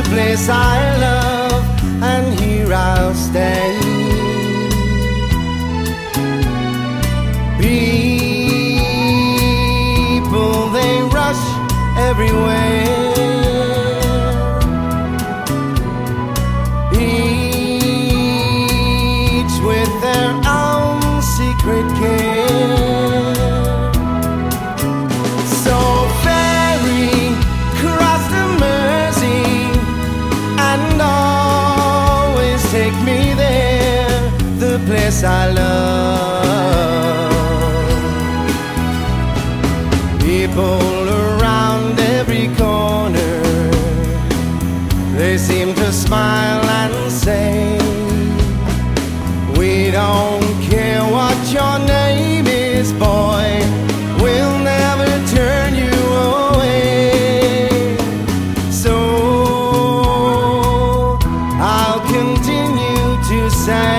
the place I love, and here I'll stay. People, they rush everywhere, each with their own secret care. So ferry cross the Mersey and always take me there, the place I love. People around every corner, they seem to smile and say, we don't care what your name is, boy, we'll never turn you away. So I'll continue to say,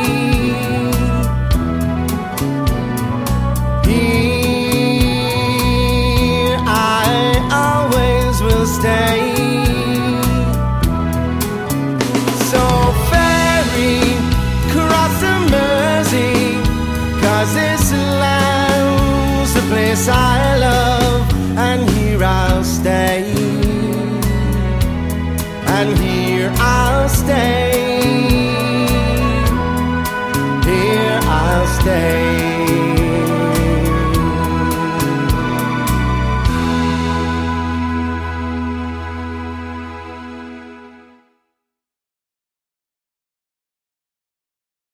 here I always will stay. So ferry cross the Mersey, 'cause this land's the place I love, and here I'll stay, and here I'll stay, here I'll stay.